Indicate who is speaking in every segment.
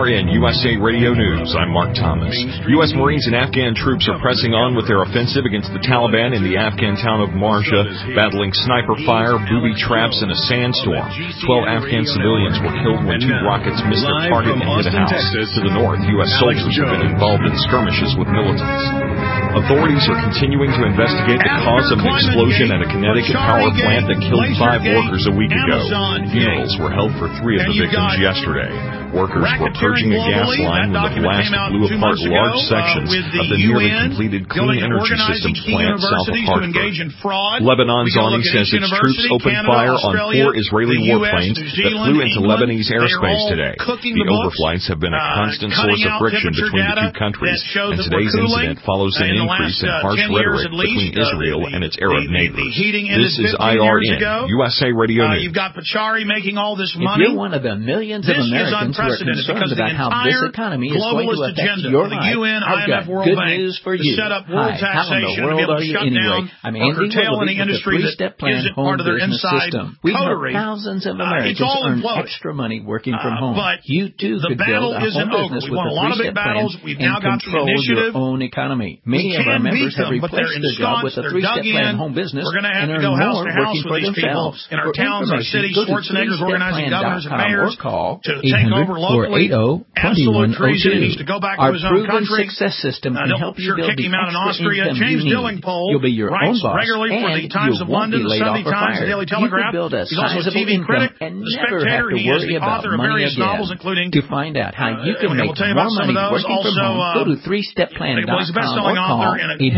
Speaker 1: IRN USA Radio News. I'm Mark Thomas. U.S. Marines and Afghan troops are pressing on with their offensive against the Taliban in the Afghan town of Marja, battling sniper fire, booby traps, and a sandstorm. 12 Afghan civilians were killed when 2 rockets missed their target and hit a house. To the north, U.S. soldiers have been involved in skirmishes with militants. Authorities are continuing to investigate the cause of an explosion at a Connecticut power plant that killed 5 workers a week ago. Funerals were held for 3 of the victims yesterday. Workers were purging a gas line when the blast blew apart large sections of the nearly completed Clean Energy Systems plant south of Hartford. Lebanon's army says its troops opened fire on 4 Israeli warplanes that flew into Lebanese airspace today. The overflights have been a constant source of friction between the 2 countries, and today's incident follows an increase in harsh rhetoric between Israel and its Arab neighbors. This is IRN, USA Radio News.
Speaker 2: You've got Pachari making all this money.
Speaker 3: If you're one of the millions of Americans who are concerned about how this economy is going to affect your life, I've got good news for you. Hi, how in the world are you anyway? I'm Andy Willoughby with the 3-Step Plan Home Business System. We help thousands of Americans earn extra money working from home. You too could build a home business with the 3-Step Plan and control your own economy. Many of our members have replaced their job with a 3-Step Plan home business and earn more working for themselves.
Speaker 2: In our towns, our cities, Schwarzenegger's organizing governors and mayors
Speaker 3: call
Speaker 2: to take over locally.
Speaker 3: 800-480-2102.
Speaker 2: Our
Speaker 3: proven success system can help you build the extra income you need. You'll be your own boss, and you won't be laid off or fired. You can build a sizable income and never have to worry about money again. To find out how you can make more money working from home, go to 3stepplan.com or call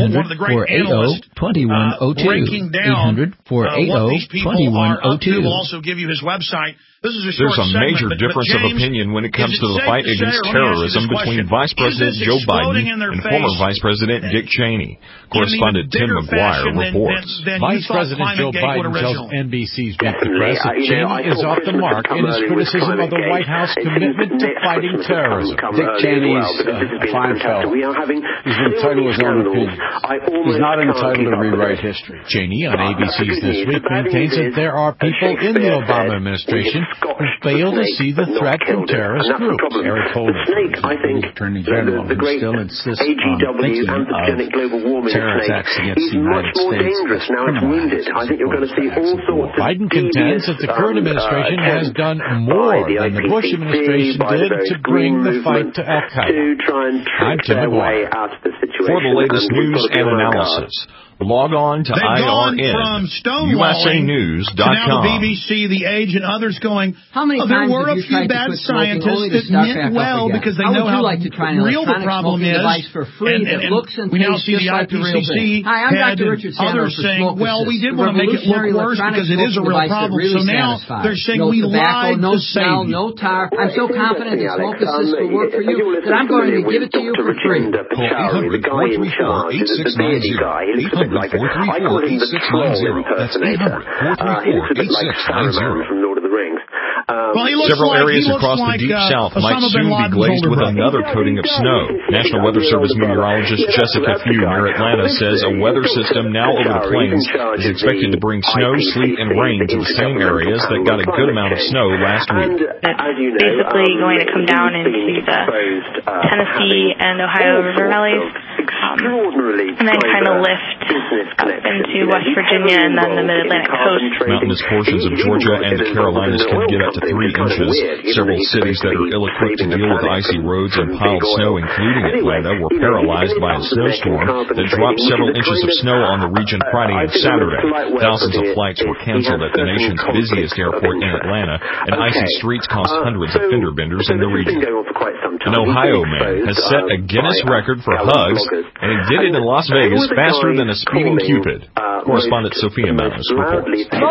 Speaker 3: 800-480-2102. 800-480-2102.
Speaker 2: We'll also give you his website.
Speaker 1: There's a major difference of opinion when it comes to the fight against terrorism between Vice President Joe Biden and former Vice President Dick Cheney. Correspondent Tim McGuire reports.
Speaker 4: Vice President Joe Biden tells NBC's Meet the Press that Cheney is off the mark in his criticism of the White House commitment to fighting terrorism.
Speaker 5: Dick Cheney's a fine fellow. He's entitled to his own opinion. He's not entitled to rewrite history.
Speaker 4: Cheney on ABC's This Week maintains that there are people in the Obama administration who fail to see the threat from terrorist groups. Eric Holder, the Attorney General, who still insists on thinking of terror attacks against the United States as criminalized. Biden contends that the current administration has done more than the Bush administration did to bring the fight to al-Qaeda. I'm Tim McGuire.
Speaker 1: For the latest news and analysis, log on to IRN-USAnews.com.
Speaker 2: Now the BBC, The Age, and others going, there were a few bad scientists that meant well because they know how real the problem is. And we now see the IPCC had others saying, well, we did want to make it look worse because it is a real problem. So now they're saying we lied to save you.
Speaker 6: No tar. I'm so confident that smoke assist will work for you that I'm going to give it to you for free.
Speaker 1: Call 800-434-8690. 800-434-8690. That's 800-434-8690.
Speaker 5: From Lord of the Rings.
Speaker 1: Several areas across the Deep South might soon be glazed with another coating of snow. National Weather Service meteorologist Jessica Few near Atlanta says a weather system now over the plains is expected to bring snow, sleet, and rain to the same areas that got a good amount of snow last week.
Speaker 7: It's basically going to come down into the Tennessee and Ohio river valleys, and then kind of lift up into West Virginia and then the Mid-Atlantic coast.
Speaker 1: Mountainous portions of Georgia and the Carolinas can get up to 3 inches. Several cities that are ill-equipped to deal with icy roads and piled snow, including Atlanta, were paralyzed by a snowstorm that dropped several inches of snow on the region Friday and Saturday. Thousands of flights were canceled at the nation's busiest airport in Atlanta, and icy streets cost hundreds of fender benders in the region. An Ohio man has set a Guinness record for hugs, and he did it in Las Vegas faster than a speeding Cupid. Correspondent Sophia Manos reports.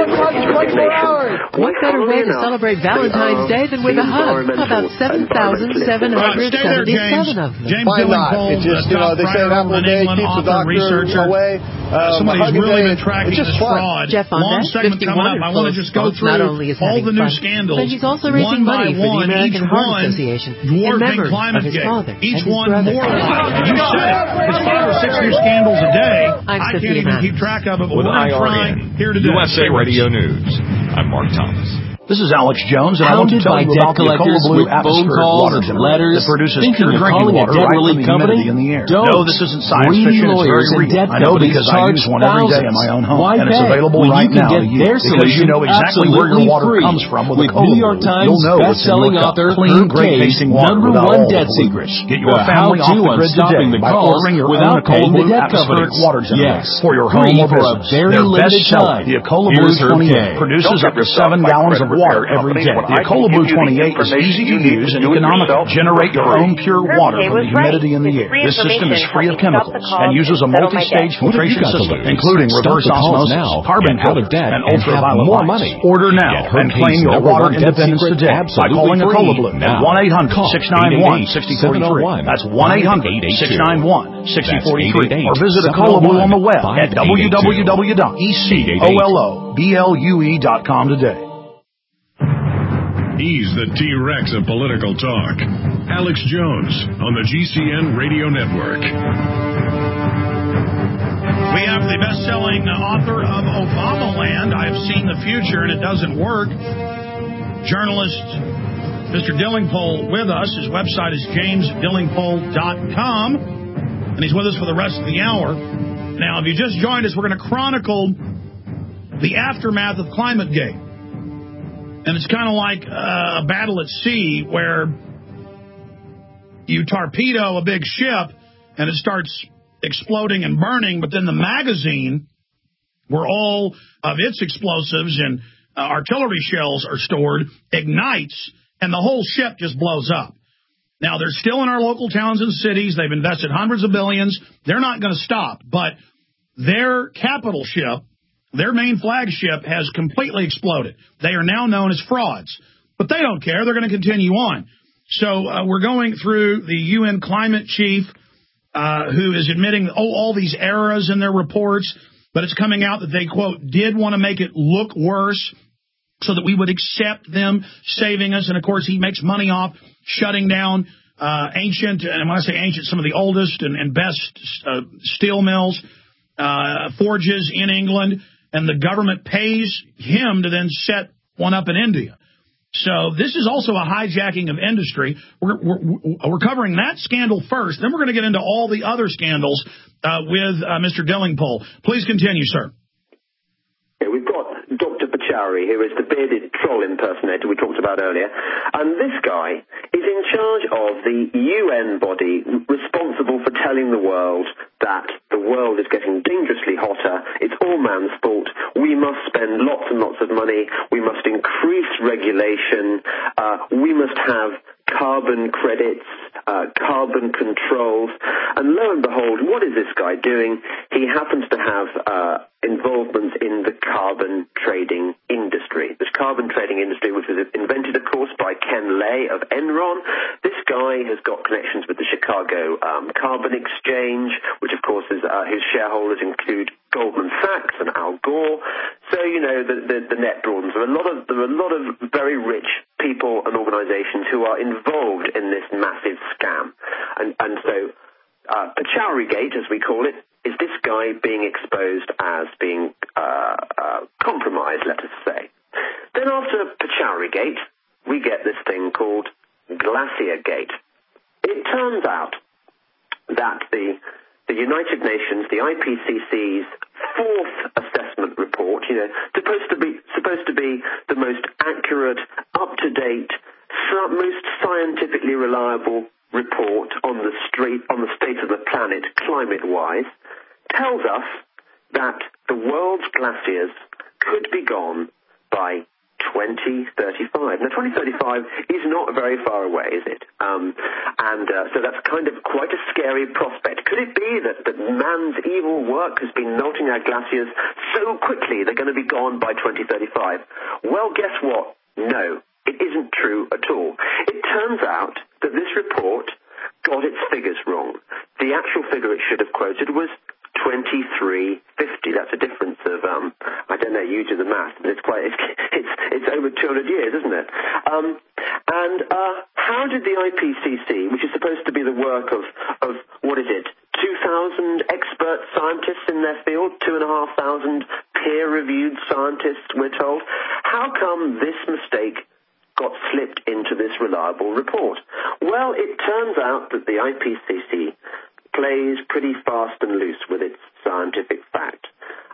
Speaker 8: What better way to celebrate Valentine's Day than with a hug? About 7,777 of them.
Speaker 2: Why not?
Speaker 9: It's just, they say an apple a day keeps the doctor away.
Speaker 2: Somebody's really been tracking this fraud.
Speaker 8: Jeff
Speaker 2: Long segment coming up. I want to just go through all the new scandals.
Speaker 8: But he's also raising money for the American Heart Association and members of his father and his brother.
Speaker 2: Each one more alive. You said it. It's 5 or 6 new scandals a day.
Speaker 8: I
Speaker 2: can't even keep track of it, but
Speaker 1: with
Speaker 2: we're trying
Speaker 1: IRN,
Speaker 2: here today.
Speaker 1: USA Radio News. I'm Mark Thomas.
Speaker 10: This is Alex Jones, and I want to tell you about the Ecola Blue atmospheric water generator that produces pure drinking water right from the humidity in the air. No, this isn't science fiction. It's very real. I know because I use one every day in my own home, and it's available right now to you. Because you know exactly where your water comes from with Ecola Blue. You'll know it's in your cup. Clean, great-tasting water without all the secrets. Get your family off the grid today by ordering your own Ecola Blue atmospheric water generator for your home or business. Their best seller, the Ecola Blue 28, produces up to 7 gallons of water every day. The Ecola Blue 28 is easy to use and economical. Generate your own pure water from the humidity in the air. This system is free of chemicals and uses a multi-stage filtration system, including reverse osmosis, carbon filters, and ultraviolet lights. Order now and claim your water independence today by calling Ecola Blue at 1-800-691-6043. That's 1-800-691-6043. Or visit Ecola Blue on the web at www.ecoloblu.com today.
Speaker 11: He's the T-Rex of political talk. Alex Jones on the GCN Radio Network.
Speaker 2: We have the best-selling author of Obamaland, I Have Seen the Future and It Doesn't Work. Journalist Mr. Dillingpole with us. His website is jamesdillingpole.com. And he's with us for the rest of the hour. Now, if you just joined us, we're going to chronicle the aftermath of ClimateGate. And it's kind of like a battle at sea where you torpedo a big ship and it starts exploding and burning, but then the magazine, where all of its explosives and artillery shells are stored, ignites, and the whole ship just blows up. Now, they're still in our local towns and cities. They've invested hundreds of billions. They're not going to stop, but their capital ship, their main flagship, has completely exploded. They are now known as frauds. But they don't care. They're going to continue on. So we're going through the UN climate chief who is admitting all these errors in their reports, but it's coming out that they, quote, did want to make it look worse so that we would accept them saving us. And, of course, he makes money off shutting down ancient, and when I say ancient, some of the oldest and best steel mills, forges in England. And the government pays him to then set one up in India. So this is also a hijacking of industry. We're covering that scandal first. Then we're going to get into all the other scandals with Mr. Dillingpole. Please continue, sir.
Speaker 12: Okay, we've got Dr. Pachauri, who is the bearded troll impersonator we talked about earlier. And this guy is in charge of the UN body responsible for telling the world that the world is getting dangerously hotter. It's all man's fault. We must spend lots and lots of money. We must increase regulation. We must have carbon credits, carbon controls. And lo and behold, what is this guy doing? He happens to have involvement in the carbon trading industry. This carbon trading industry, which was invented, of course, by Ken Lay of Enron. This guy has got connections with the Chicago Carbon Exchange, which, of course, is his shareholders include Goldman Sachs and Al Gore. So, you know, the net broadens. There are a lot of very rich people and organizations who are involved in this massive scam. And so Pachauri-gate, as we call it, is this guy being exposed as being compromised, let us say. Then after Pachauri-gate, we get this thing called Glacier-gate. It turns out that the United Nations, the IPCC's fourth assessment report, you know, supposed to be the most accurate, up-to-date, most scientifically reliable report on the state of the planet climate-wise, tells us that the world's glaciers could be gone by 2035. Now, 2035 is not very far away, is it? So that's kind of quite a scary prospect. Could it be that man's evil work has been melting our glaciers so quickly they're going to be gone by 2035? Well, guess what? No, it isn't true at all. It turns out that this report got its figures wrong. The actual figure it should have quoted was 2350. That's a difference of I don't know, you do the math, but it's over 200 years, isn't it? And how did the IPCC, which is supposed to be the work of what is it, 2,000 expert scientists in their field, 2,500 peer-reviewed scientists, we're told, how come this mistake got slipped into this reliable report? Well, it turns out that the IPCC plays pretty fast and loose with its scientific fact.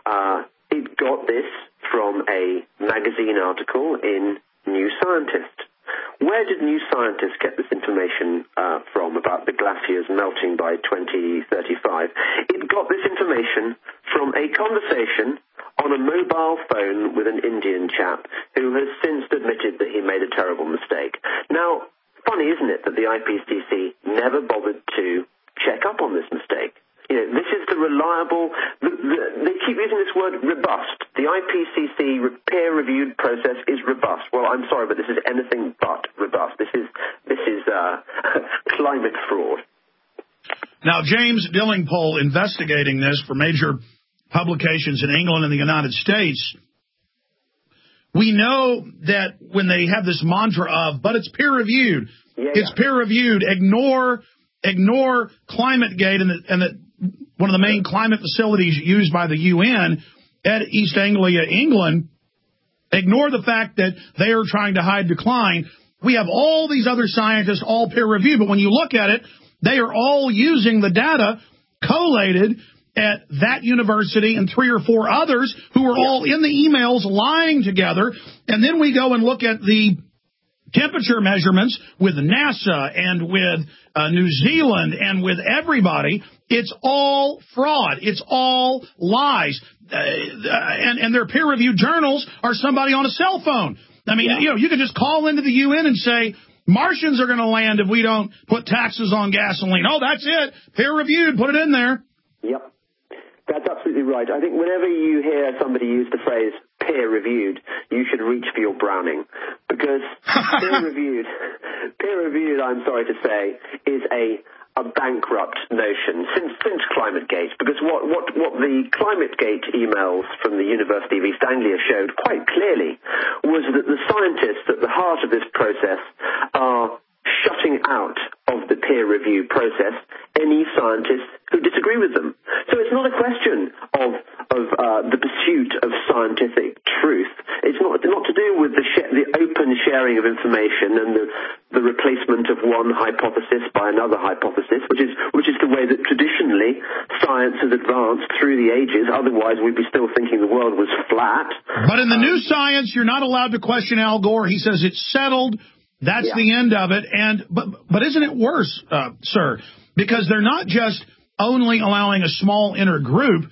Speaker 12: It got this from a magazine article in New Scientist. Where did New Scientist get this information from about the glaciers melting by 2035? It got this information from a conversation on a mobile phone with an Indian chap who has since admitted that he made a terrible mistake. Now, funny, isn't it, that the IPCC never bothered to check up on this mistake? You know, this is the reliable, they keep using this word robust. The IPCC peer-reviewed process is robust. Well, I'm sorry, but this is anything but robust. This is climate fraud.
Speaker 2: Now, James Dillingpole, investigating this for major publications in England and the United States, we know that when they have this mantra of, but it's peer-reviewed, it's peer-reviewed, ignore ClimateGate and that one of the main climate facilities used by the UN at East Anglia, England, ignore the fact that they are trying to hide decline. We have all these other scientists, all peer-reviewed, but when you look at it, they are all using the data collated at that university and 3 or 4 others who are all in the emails lying together. And then we go and look at the temperature measurements with NASA and with New Zealand and with everybody. It's all fraud. It's all lies. And their peer-reviewed journals are somebody on a cell phone. I mean, you can just call into the UN and say, Martians are going to land if we don't put taxes on gasoline. Oh, that's it. Peer-reviewed. Put it in there.
Speaker 12: Yep. That's absolutely right. I think whenever you hear somebody use the phrase peer-reviewed, you should reach for your Browning. Because peer-reviewed, I'm sorry to say, is a bankrupt notion since ClimateGate. Because what the ClimateGate emails from the University of East Anglia showed quite clearly was that the scientists at the heart of this process are shutting out of the peer review process any scientists who disagree with them. So it's not a question of the pursuit of scientific truth. It's not to do with the open sharing of information and the replacement of one hypothesis by another hypothesis, which is the way that traditionally science has advanced through the ages. Otherwise, we'd be still thinking the world was flat.
Speaker 2: But in the new science, you're not allowed to question Al Gore. He says it's settled. That's the end of it. But isn't it worse, sir? Because they're not just only allowing a small inner group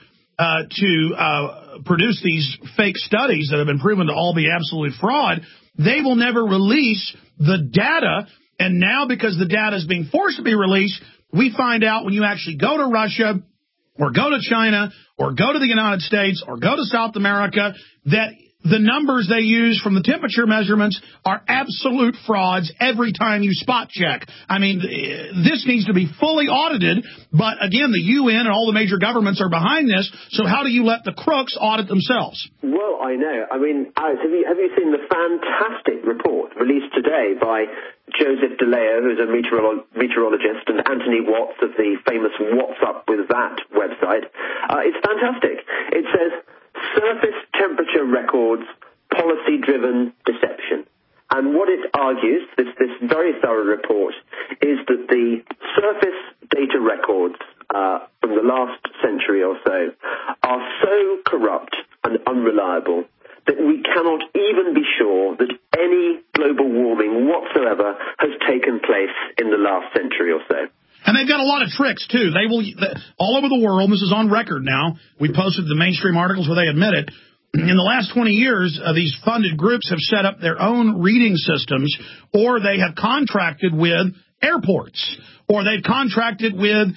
Speaker 2: to produce these fake studies that have been proven to all be absolute fraud. They will never release the data. And now, because the data is being forced to be released, we find out when you actually go to Russia or go to China or go to the United States or go to South America that the numbers they use from the temperature measurements are absolute frauds every time you spot check. I mean, this needs to be fully audited, but again, the UN and all the major governments are behind this, so how do you let the crooks audit themselves?
Speaker 12: Well, I know. I mean, Alex, have you seen the fantastic report released today by Joseph DeLeo, who's a meteorologist, and Anthony Watts of the famous What's Up With That website? It's fantastic. It says, surface temperature records, policy-driven deception. And what it argues, this very thorough report, is that the surface data records from the last century or so are so corrupt and unreliable that we cannot even be sure that any global warming whatsoever has taken place in the last century or so.
Speaker 2: And they've got a lot of tricks, too. They will, all over the world, this is on record now, we posted the mainstream articles where they admit it, in the last 20 years, these funded groups have set up their own reading systems, or they have contracted with airports, or they've contracted with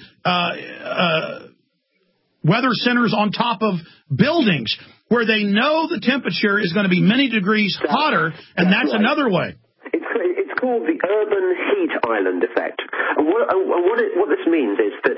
Speaker 2: weather centers on top of buildings, where they know the temperature is going to be many degrees hotter, and that's another way.
Speaker 12: It's called the urban heat island effect. And what this means is that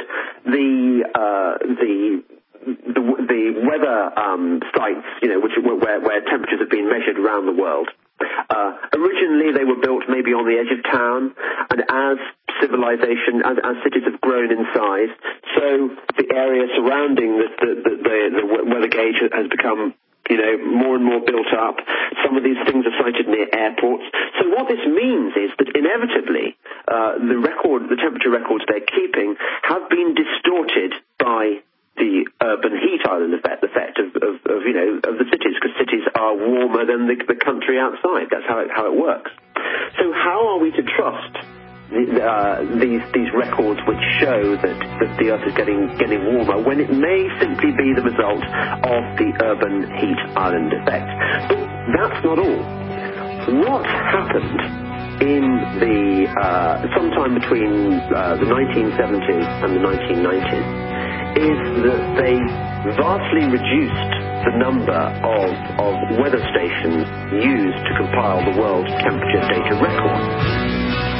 Speaker 12: the weather sites, where temperatures have been measured around the world, originally they were built maybe on the edge of town, and as civilization, as cities have grown in size, so the area surrounding the weather gauge has become more and more built up. Some of these things are sited near airports. So what this means is that inevitably the temperature records they're keeping have been distorted by the urban heat island effect of the cities, because cities are warmer than the country outside. That's how it works. So how are we to trust these records which show that the Earth is getting warmer when it may simply be the result of the urban heat island effect? But that's not all. What happened in the sometime between the 1970s and the 1990s is that they vastly reduced the number of weather stations used to compile the world temperature data record.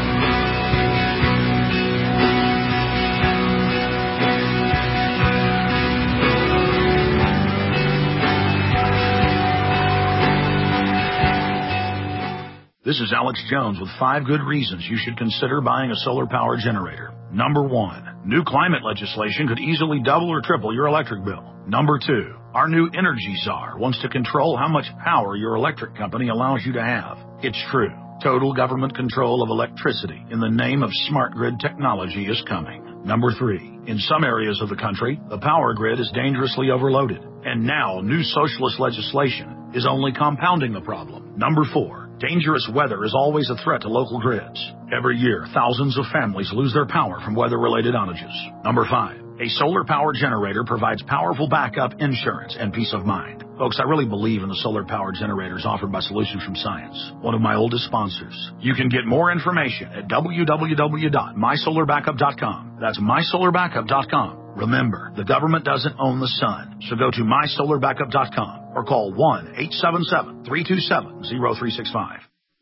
Speaker 13: This is Alex Jones with 5 good reasons you should consider buying a solar power generator. Number 1, new climate legislation could easily double or triple your electric bill. Number 2, our new energy czar wants to control how much power your electric company allows you to have. It's true. Total government control of electricity in the name of smart grid technology is coming. Number 3, in some areas of the country, the power grid is dangerously overloaded. And now new socialist legislation is only compounding the problem. Number 4, dangerous weather is always a threat to local grids. Every year, thousands of families lose their power from weather-related outages. Number 5, a solar power generator provides powerful backup insurance and peace of mind. Folks, I really believe in the solar power generators offered by Solutions from Science, one of my oldest sponsors. You can get more information at www.mysolarbackup.com. That's mysolarbackup.com. Remember, the government doesn't own the sun, so go to mysolarbackup.com or call 1-877-327-0365.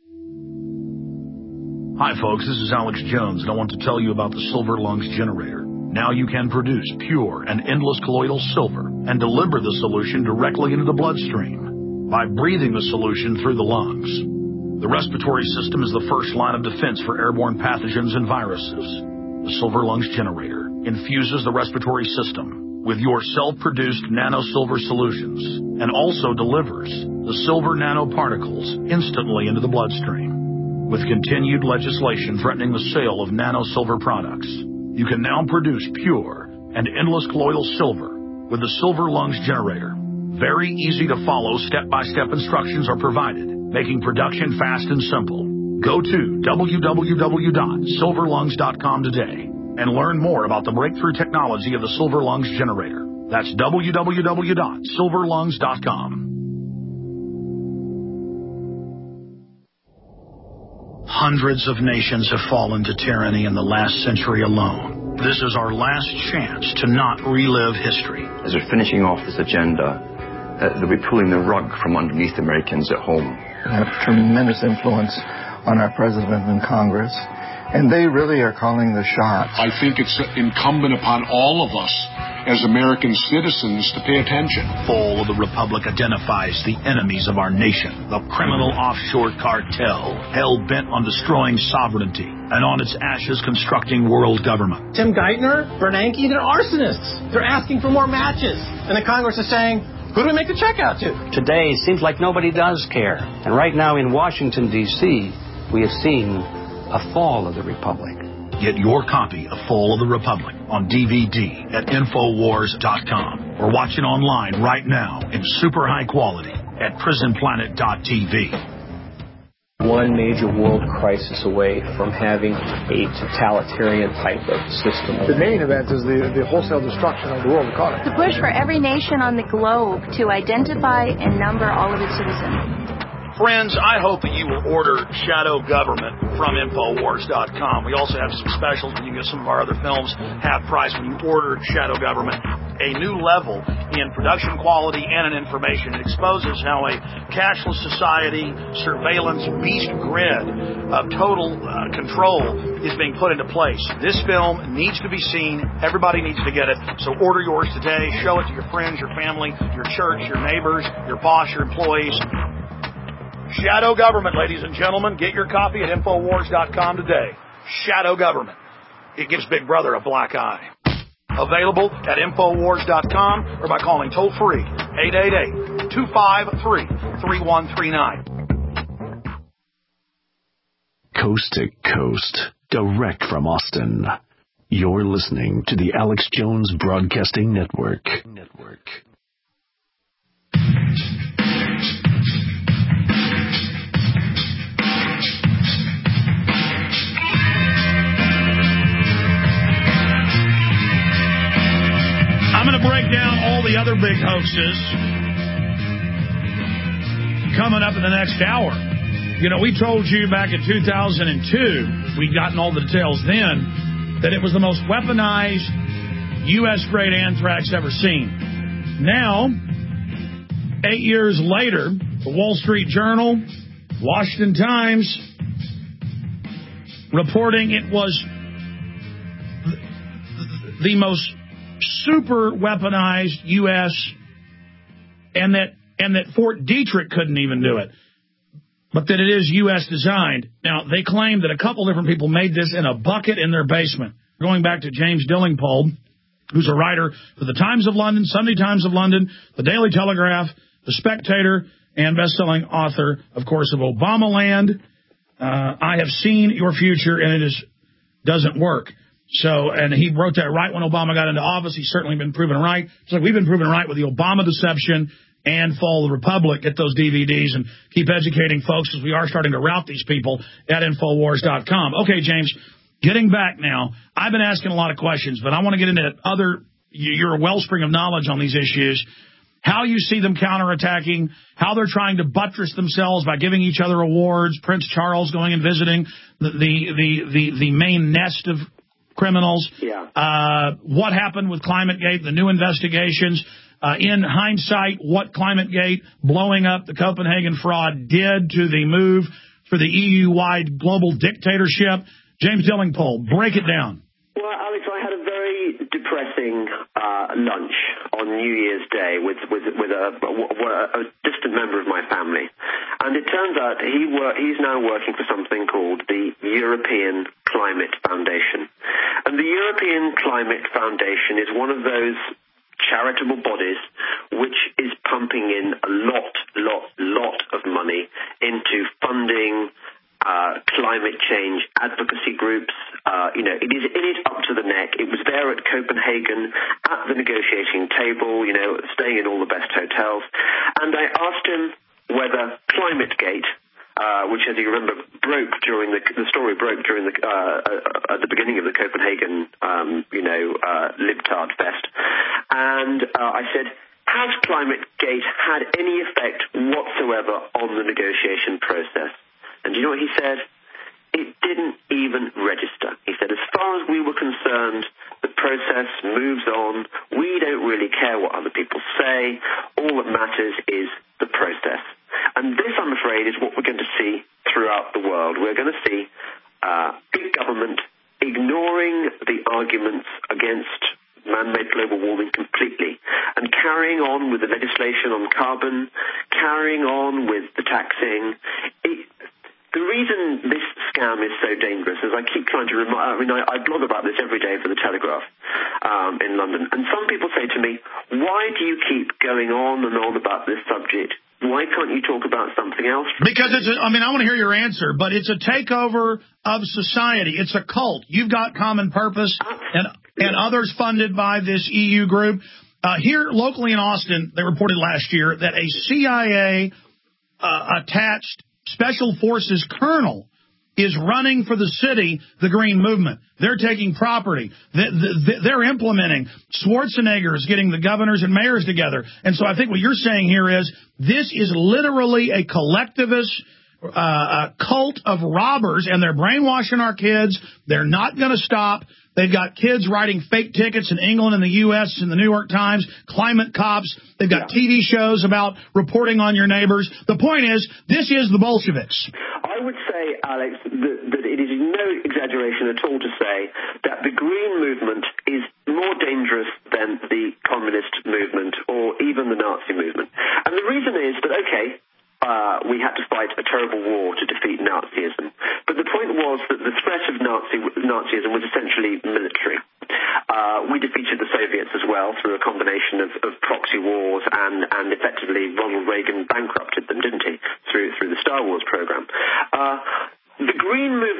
Speaker 13: Hi folks, this is Alex Jones, and I want to tell you about the Silver Lungs generator. Now you can produce pure and endless colloidal silver and deliver the solution directly into the bloodstream by breathing the solution through the lungs. The respiratory system is the first line of defense for airborne pathogens and viruses. The Silver Lungs generator infuses the respiratory system with your self-produced nano-silver solutions and also delivers the silver nanoparticles instantly into the bloodstream. With continued legislation threatening the sale of nano-silver products, you can now produce pure and endless colloidal silver with the Silver Lungs generator. Very easy to follow step-by-step instructions are provided, making production fast and simple. Go to www.silverlungs.com today and learn more about the breakthrough technology of the Silver Lungs generator. That's www.silverlungs.com. Hundreds of nations have fallen to tyranny in the last century alone. This is our last chance to not relive history.
Speaker 14: As we're finishing off this agenda, they'll be pulling the rug from underneath Americans at home.
Speaker 15: They have tremendous influence on our president and Congress, and they really are calling the shots.
Speaker 16: I think it's incumbent upon all of us as American citizens to pay attention.
Speaker 13: Fall of the Republic identifies the enemies of our nation, the criminal offshore cartel, hell-bent on destroying sovereignty, and on its ashes constructing world government.
Speaker 17: Tim Geithner, Bernanke, they're arsonists. They're asking for more matches. And the Congress is saying, who do we make the check out to?
Speaker 18: Today, it seems like nobody does care. And right now in Washington, D.C., we have seen a fall of the Republic.
Speaker 13: Get your copy of Fall of the Republic on DVD at Infowars.com or watch it online right now in super high quality at PrisonPlanet.tv.
Speaker 19: One major world crisis away from having a totalitarian type of system.
Speaker 9: The main event is the wholesale destruction of the world economy.
Speaker 20: The push for every nation on the globe to identify and number all of its citizens.
Speaker 13: Friends, I hope that you will order Shadow Government from Infowars.com. We also have some specials when you get some of our other films half price when you order Shadow Government. A new level in production quality and in information. It exposes how a cashless society, surveillance, beast grid of total control is being put into place. This film needs to be seen. Everybody needs to get it. So order yours today. Show it to your friends, your family, your church, your neighbors, your boss, your employees. Shadow Government, ladies and gentlemen. Get your copy at Infowars.com today. Shadow Government. It gives Big Brother a black eye. Available at Infowars.com or by calling toll-free 888-253-3139.
Speaker 11: coast to coast, direct from Austin. You're listening to the Alex Jones Broadcasting Network.
Speaker 2: I'm going to break down all the other big hoaxes coming up in the next hour. You know, we told you back in 2002, we'd gotten all the details then, that it was the most weaponized U.S.-grade anthrax ever seen. Now, 8 years later, the Wall Street Journal, Washington Times, reporting it was the most super weaponized U.S. and that Fort Detrick couldn't even do it, but that it is U.S. designed. Now, they claim that a couple different people made this in a bucket in their basement. Going back to James Dillingpole, who's a writer for the Times of London, Sunday Times of London, the Daily Telegraph, the Spectator, and best-selling author, of course, of Obamaland. I have seen your future, and it doesn't work. So, and he wrote that right when Obama got into office. He's certainly been proven right. It's like we've been proven right with the Obama deception and Fall of the Republic. Get those DVDs and keep educating folks, as we are starting to route these people at Infowars.com. Okay, James, getting back now, I've been asking a lot of questions, but I want to get into you're a wellspring of knowledge on these issues, how you see them counterattacking, how they're trying to buttress themselves by giving each other awards, Prince Charles going and visiting the main nest of criminals. Yeah. What happened with ClimateGate, the new investigations. In hindsight, what ClimateGate, blowing up the Copenhagen fraud, did to the move for the EU-wide global dictatorship. James Dillingpole, break it down.
Speaker 12: Well, Alex, I had a very depressing lunch on New Year's Day with a distant member of my family. And it turns out he's now working for something called the European Climate Foundation. And the European Climate Foundation is one of those charitable bodies which is pumping in a lot of money into funding climate change advocacy groups. It is in it up to the neck. It was there at Copenhagen at the negotiating table, staying in all the best hotels. And I asked him whether ClimateGate, which, as you remember, the story broke during at the beginning of the Copenhagen, Libtard Fest. And I said, has ClimateGate had any effect whatsoever on the negotiation process? And do you know what he said? It didn't even register. He said, as far as we were concerned, the process moves on. We don't really care what other people say. All that matters is the process. And this, I'm afraid, is what we're going to see throughout the world. We're going to see big government ignoring the arguments against man-made global warming completely and carrying on with the legislation on carbon, carrying on with the taxing. The reason this scam is so dangerous is I keep trying to I blog about this every day for the Telegraph in London, and some people say to me, why do you keep going on and on about this subject? Why can't you talk about something else?
Speaker 2: Because I want to hear your answer, but it's a takeover of society. It's a cult. You've got Common Purpose and others funded by this EU group. Here locally in Austin, they reported last year that a CIA attached Special Forces colonel is running for the city, the Green Movement. They're taking property. They're implementing. Schwarzenegger is getting the governors and mayors together. And so I think what you're saying here is this is literally a collectivist cult of robbers, and they're brainwashing our kids. They're not going to stop. They've got kids writing fake tickets in England and the U.S. in the New York Times, climate cops. They've got TV shows about reporting on your neighbors. The point is, this is the Bolsheviks.
Speaker 12: I would say, Alex, that it is no exaggeration at all to say that the Green Movement is more dangerous than the Communist movement or even the Nazi movement. And the reason is that, we had to fight a terrible war to defeat Nazism. But the point was that the threat of Nazism was essentially military. We defeated the Soviets as well through a combination of proxy wars, and effectively Ronald Reagan bankrupted them, didn't he, through the Star Wars program. The Green Movement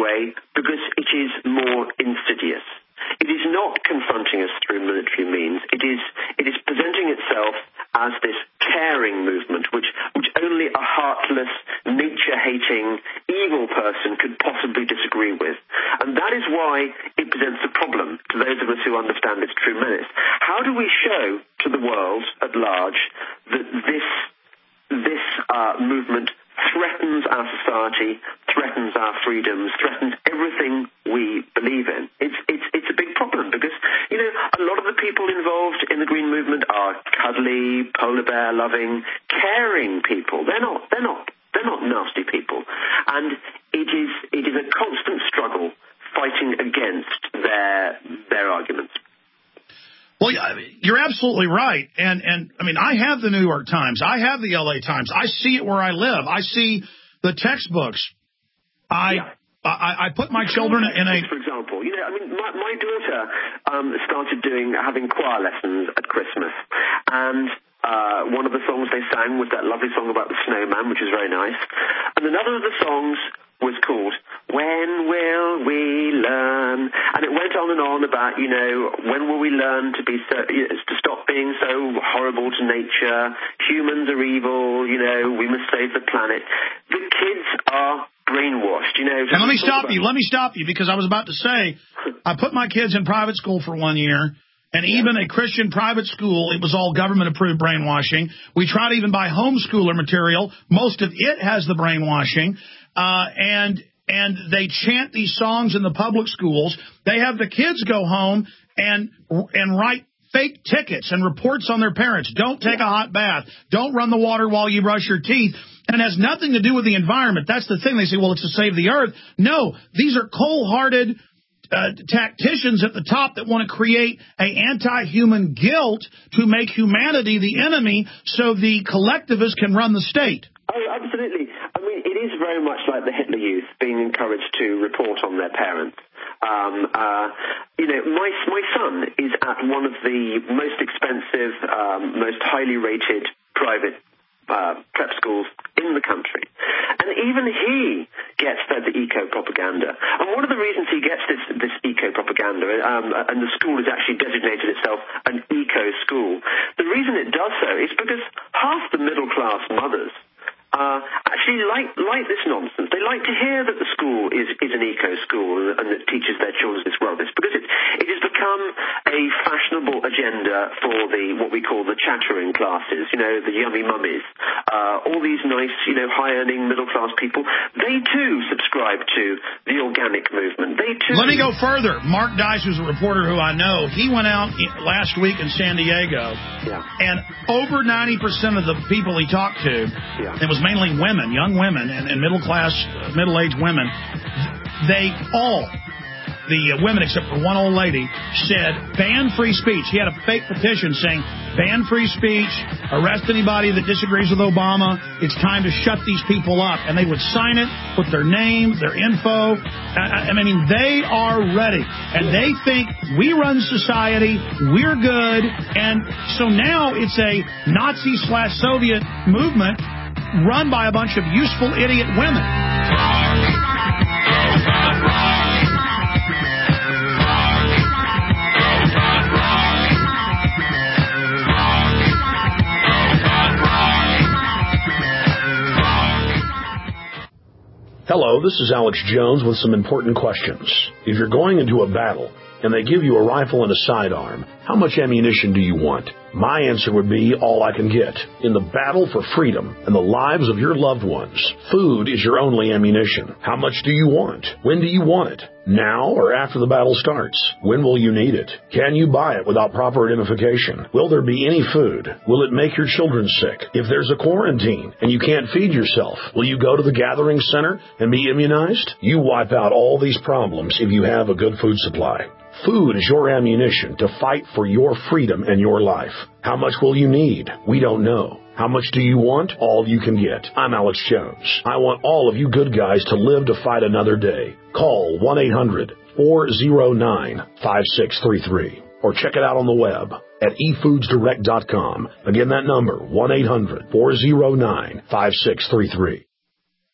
Speaker 12: way because it is more insidious. It is not confronting us through military means. It is presenting itself as this caring movement, which only a heartless, nature-hating, evil person could possibly disagree with. And that is why it presents a problem to those of us who understand its true menace. How do we show to the world at large that this movement threatens our society, threatens our freedoms, threatens everything we believe in? It's a big problem because, a lot of the people involved in the Green Movement are cuddly, polar bear loving, caring people. They're not nasty people. And it is a constant struggle fighting against their arguments.
Speaker 2: Well, you're absolutely right. And I have the New York Times. I have the LA Times. I see it where I live. I see the textbooks. I put my children in a...
Speaker 12: For example, my daughter started having choir lessons at Christmas. And one of the songs they sang was that lovely song about the snowman, which is very nice. And another of the songs was called When Will We Learn? And it went on about, when will we learn to stop being so horrible to nature? Humans are evil, we must save the planet. The kids are brainwashed, And
Speaker 2: let me stop you because I was about to say, I put my kids in private school for 1 year. And even a Christian private school, it was all government-approved brainwashing. We tried to even buy homeschooler material. Most of it has the brainwashing. And they chant these songs in the public schools. They have the kids go home and write fake tickets and reports on their parents. Don't take a hot bath. Don't run the water while you brush your teeth. And it has nothing to do with the environment. That's the thing. They say, well, it's to save the earth. No, these are cold-hearted tacticians at the top that want to create an anti-human guilt to make humanity the enemy so the collectivists can run the state.
Speaker 12: Oh, absolutely. It is very much like the Hitler Youth being encouraged to report on their parents. My son is at one of the most expensive, most highly rated private prep schools in the country. And even he gets fed the eco-propaganda. And one of the reasons he gets this eco-propaganda, and the school has actually designated itself an eco-school, the reason it does so is because half the middle-class mothers actually like this nonsense. They like to hear that the school is an eco-school and that teaches their children this wellness, because it has become a fashionable agenda for what we call the chattering classes, the yummy mummies, all these nice, high-earning middle-class people. They, too, subscribe to the organic movement. They, too...
Speaker 2: Let me go further. Mark Dice, who's a reporter who I know, he went out last week in San Diego, and over 90% of the people he talked to, it was mainly women, young women, and middle-class, middle-aged women, they all, the women except for one old lady, said ban free speech. He had a fake petition saying ban free speech, arrest anybody that disagrees with Obama, it's time to shut these people up. And they would sign it with their name, their info. They are ready. And they think we run society, we're good. And so now it's a Nazi/Soviet movement run by a bunch of useful idiot women.
Speaker 13: Hello, this is Alex Jones with some important questions. If you're going into a battle and they give you a rifle and a sidearm, how much ammunition do you want? My answer would be all I can get. In the battle for freedom and the lives of your loved ones, food is your only ammunition. How much do you want? When do you want it? Now or after the battle starts? When will you need it? Can you buy it without proper identification? Will there be any food? Will it make your children sick? If there's a quarantine and you can't feed yourself, will you go to the gathering center and be immunized? You wipe out all these problems if you have a good food supply. Food is your ammunition to fight for your freedom and your life. How much will you need? We don't know. How much do you want? All you can get. I'm Alex Jones. I want all of you good guys to live to fight another day. Call 1-800-409-5633 or check it out on the web at efoodsdirect.com. Again, that number, 1-800-409-5633.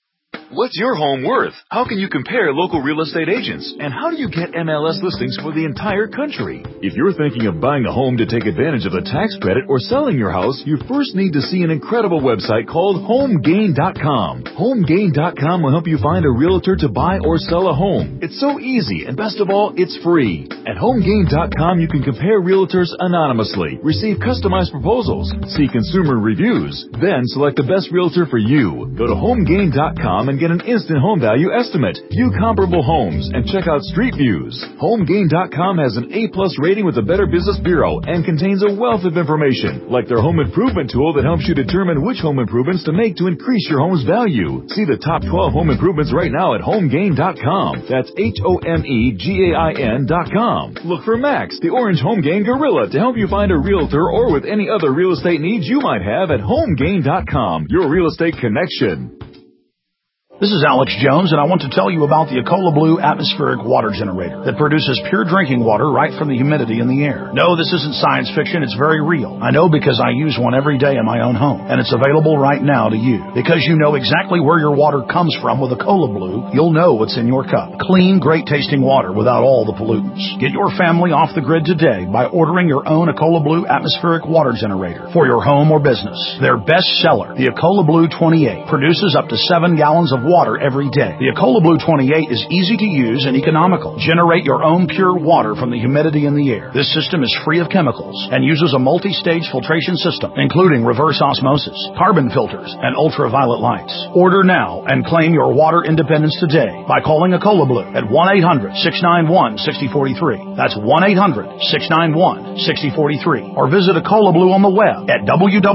Speaker 21: What's your home worth? How can you compare local real estate agents? And how do you get MLS listings for the entire country? If you're thinking of buying a home to take advantage of the tax credit or selling your house, you first need to see an incredible website called HomeGain.com. HomeGain.com will help you find a realtor to buy or sell a home. It's so easy, and best of all, it's free. At HomeGain.com, you can compare realtors anonymously, receive customized proposals, see consumer reviews, then select the best realtor for you. Go to HomeGain.com and get an instant home value estimate, view comparable homes, and check out street views. HomeGain.com has an A-plus rating with the Better Business Bureau and contains a wealth of information, like their home improvement tool that helps you determine which home improvements to make to increase your home's value. See the top 12 home improvements right now at HomeGain.com. That's HomeGain.com. Look for Max, the orange HomeGain gorilla, to help you find a realtor or with any other real estate needs you might have at HomeGain.com, your real estate connection.
Speaker 13: This is Alex Jones, and I want to tell you about the Ecola Blue atmospheric water generator that produces pure drinking water right from the humidity in the air. No, this isn't science fiction. It's very real. I know because I use one every day in my own home, and it's available right now to you. Because you know exactly where your water comes from with Ecola Blue, you'll know what's in your cup. Clean, great-tasting water without all the pollutants. Get your family off the grid today by ordering your own Ecola Blue atmospheric water generator for your home or business. Their best seller, the Ecola Blue 28, produces up to 7 gallons of water every day. The Ecola Blue 28 is easy to use and economical. Generate your own pure water from the humidity in the air. This system is free of chemicals and uses a multi-stage filtration system, including reverse osmosis, carbon filters, and ultraviolet lights. Order now and claim your water independence today by calling Ecola Blue at 1-800-691-6043. That's 1-800-691-6043. Or visit Ecola Blue on the web at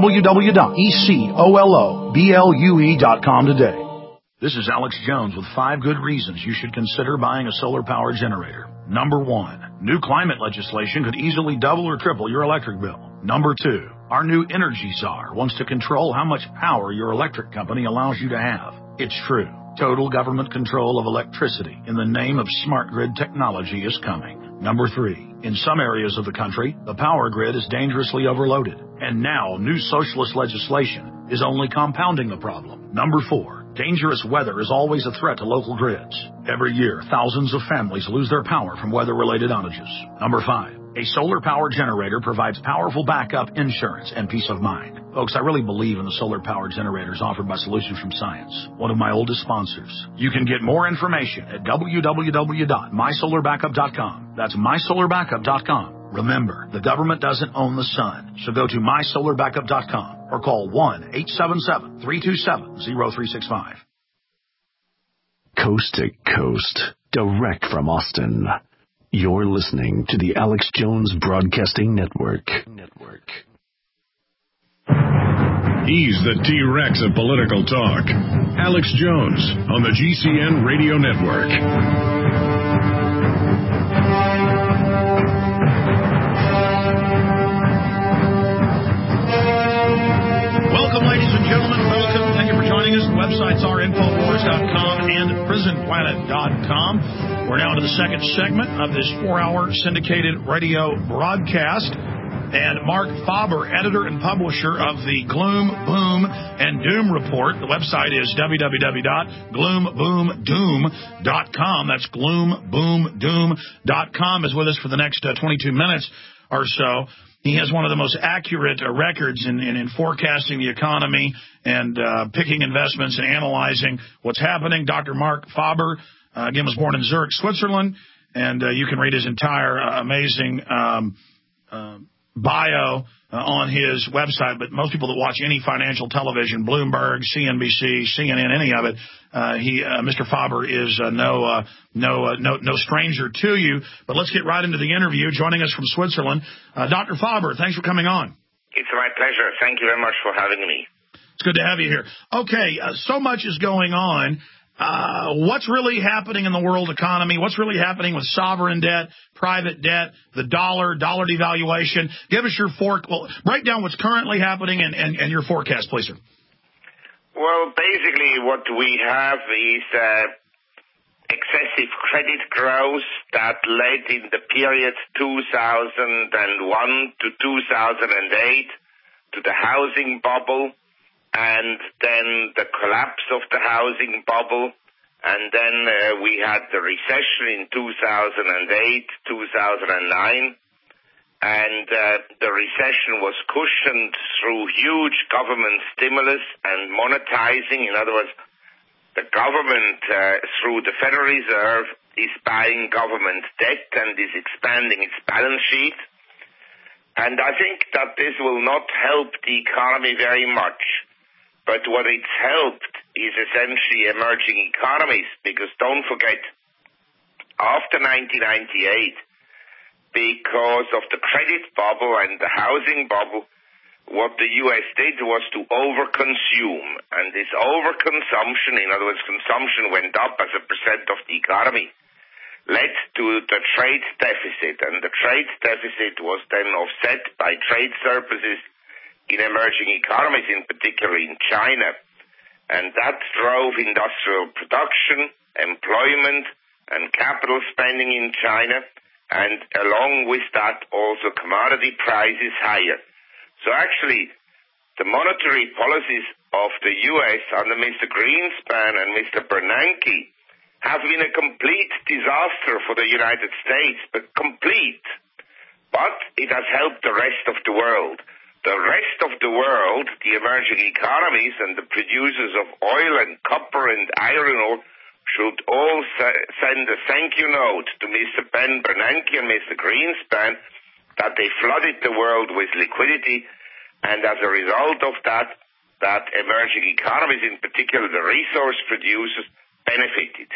Speaker 13: www.ecoloblu.com today. This is Alex Jones with 5 good reasons you should consider buying a solar power generator. Number 1, new climate legislation could easily double or triple your electric bill. Number 2, our new energy czar wants to control how much power your electric company allows you to have. It's true. Total government control of electricity in the name of smart grid technology is coming. Number 3, in some areas of the country, the power grid is dangerously overloaded. And now new socialist legislation is only compounding the problem. Number 4, dangerous weather is always a threat to local grids. Every year, thousands of families lose their power from weather-related outages. Number 5, a solar power generator provides powerful backup insurance and peace of mind. Folks, I really believe in the solar power generators offered by Solutions from Science, one of my oldest sponsors. You can get more information at www.mysolarbackup.com. That's mysolarbackup.com. Remember, the government doesn't own the sun, so go to mysolarbackup.com or call 1-877-327-0365.
Speaker 11: Coast to coast, direct from Austin. You're listening to the Alex Jones Broadcasting Network.
Speaker 22: He's the T-Rex of political talk. Alex Jones on the GCN Radio Network.
Speaker 2: Welcome, ladies and gentlemen. Welcome. Thank you for joining us. The websites are Infowars.com and PrisonPlanet.com. We're now to the second segment of this 4-hour syndicated radio broadcast. And Mark Faber, editor and publisher of the Gloom, Boom, and Doom Report. The website is www.gloomboomdoom.com. That's gloomboomdoom.com, is with us for the next 22 minutes or so. He has one of the most accurate records in forecasting the economy and picking investments and analyzing what's happening. Dr. Mark Faber, again, was born in Zurich, Switzerland, and you can read his entire amazing bio on his website. But most people that watch any financial television, Bloomberg, CNBC, CNN, any of it, Mr. Faber is no stranger to you. But let's get right into the interview. Joining us from Switzerland, Dr. Faber, thanks for coming on.
Speaker 23: It's my pleasure. Thank you very much for having me.
Speaker 2: It's good to have you here. Okay, so much is going on. What's really happening in the world economy? What's really happening with sovereign debt, private debt, the dollar devaluation? Give us your break down what's currently happening and your forecast, please, sir.
Speaker 23: Well, basically what we have is excessive credit growth that led in the period 2001 to 2008 to the housing bubble. and then the collapse of the housing bubble, and then we had the recession in 2008, 2009, and the recession was cushioned through huge government stimulus and monetizing. In other words, the government, through the Federal Reserve, is buying government debt and is expanding its balance sheet. And I think that this will not help the economy very much. But what it's helped is essentially emerging economies, because don't forget, after 1998, because of the credit bubble and the housing bubble, what the U.S. did was to overconsume. And this overconsumption, in other words, consumption went up as a percent of the economy, led to the trade deficit. And the trade deficit was then offset by trade surpluses in emerging economies, in particular in China. And that drove industrial production, employment, and capital spending in China, and along with that also commodity prices higher. So actually, the monetary policies of the U.S. under Mr. Greenspan and Mr. Bernanke have been a complete disaster for the United States, but complete. But it has helped the rest of the world. The rest of the world, the emerging economies and the producers of oil and copper and iron ore, should all send a thank you note to Mr. Ben Bernanke and Mr. Greenspan that they flooded the world with liquidity, and as a result of that emerging economies, in particular the resource producers, benefited.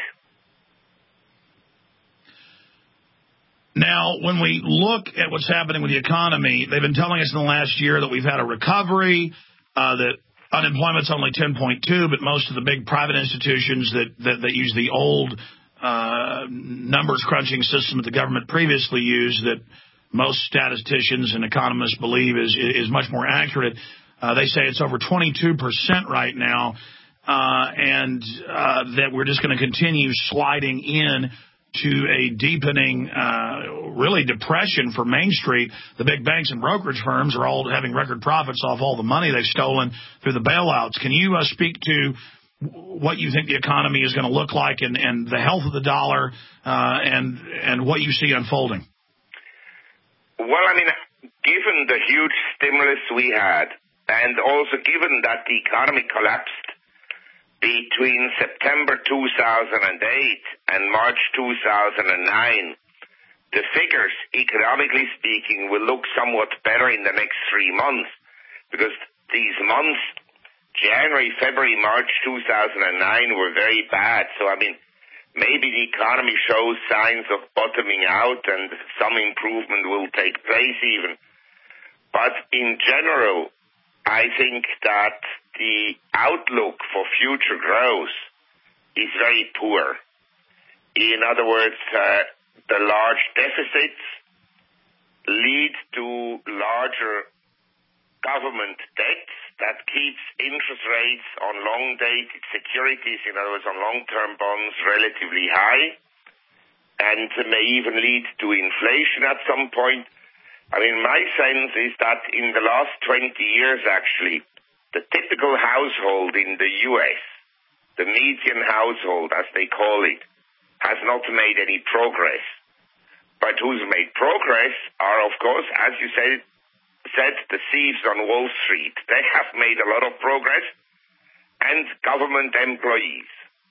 Speaker 2: Now, when we look at what's happening with the economy, they've been telling us in the last year that we've had a recovery, that unemployment's only 10.2, but most of the big private institutions that use the old numbers crunching system that the government previously used, that most statisticians and economists believe is much more accurate. They say it's over 22% right now, and that we're just going to continue sliding in to a deepening, really, depression for Main Street. The big banks and brokerage firms are all having record profits off all the money they've stolen through the bailouts. Can you speak to what you think the economy is going to look like and the health of the dollar and what you see unfolding?
Speaker 23: Well, I mean, given the huge stimulus we had, and also given that the economy collapsed between September 2008 and March 2009, the figures, economically speaking, will look somewhat better in the next 3 months, because these months, January, February, March 2009, were very bad. So, I mean, maybe the economy shows signs of bottoming out and some improvement will take place even. But in general, I think that the outlook for future growth is very poor. In other words, the large deficits lead to larger government debts that keeps interest rates on long-dated securities, in other words, on long-term bonds, relatively high, and may even lead to inflation at some point. I mean, my sense is that in the last 20 years, actually, the typical household in the U.S., the median household, as they call it, has not made any progress. But who's made progress are, of course, as you said, the thieves on Wall Street. They have made a lot of progress, and government employees.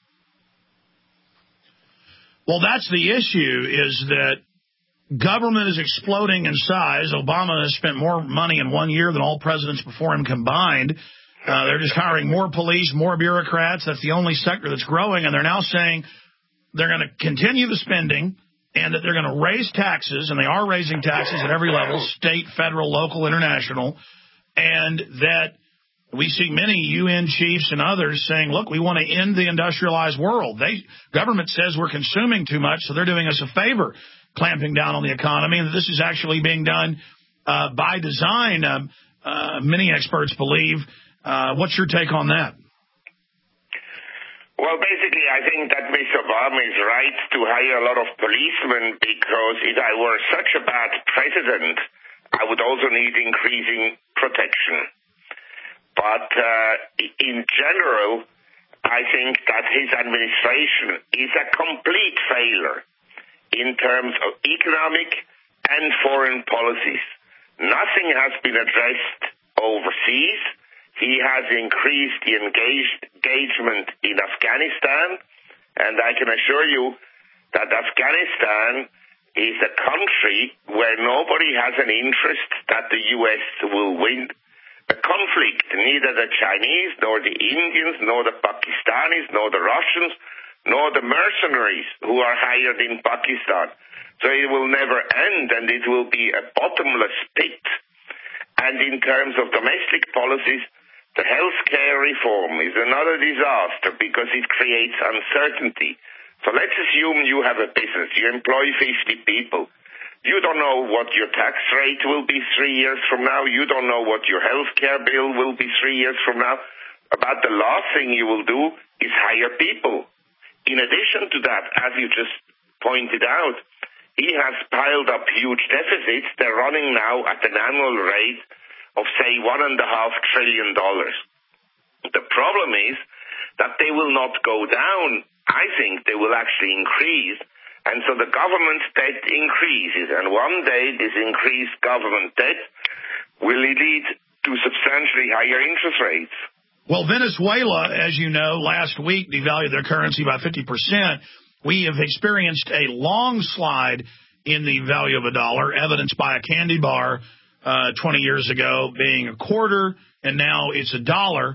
Speaker 2: Well, that's the issue, is that government is exploding in size. Obama has spent more money in 1 year than all presidents before him combined. They're just hiring more police, more bureaucrats. That's the only sector that's growing, and they're now saying they're going to continue the spending and that they're going to raise taxes, and they are raising taxes at every level, state, federal, local, international, and that we see many UN chiefs and others saying, look, we want to end the industrialized world. Government says we're consuming too much, so they're doing us a favor, clamping down on the economy, and that this is actually being done by design, many experts believe. What's your take on that?
Speaker 23: Well, basically, I think that Mr. Obama is right to hire a lot of policemen, because if I were such a bad president, I would also need increasing protection. But in general, I think that his administration is a complete failure in terms of economic and foreign policies. Nothing has been addressed overseas. He has increased the engagement in Afghanistan, and I can assure you that Afghanistan is a country where nobody has an interest that the U.S. will win a conflict. Neither the Chinese, nor the Indians, nor the Pakistanis, nor the Russians, nor the mercenaries who are hired in Pakistan. So it will never end, and it will be a bottomless pit. And in terms of domestic policies, the healthcare reform is another disaster because it creates uncertainty. So let's assume you have a business. You employ 50 people. You don't know what your tax rate will be 3 years from now. You don't know what your healthcare bill will be 3 years from now. About the last thing you will do is hire people. In addition to that, as you just pointed out, he has piled up huge deficits. They're running now at an annual rate of, say, $1.5 trillion. The problem is that they will not go down. I think they will actually increase. And so the government's debt increases. And one day this increased government debt will lead to substantially higher interest rates.
Speaker 2: Well, Venezuela, as you know, last week devalued their currency by 50%. We have experienced a long slide in the value of a dollar, evidenced by a candy bar 20 years ago being a quarter, and now it's $1,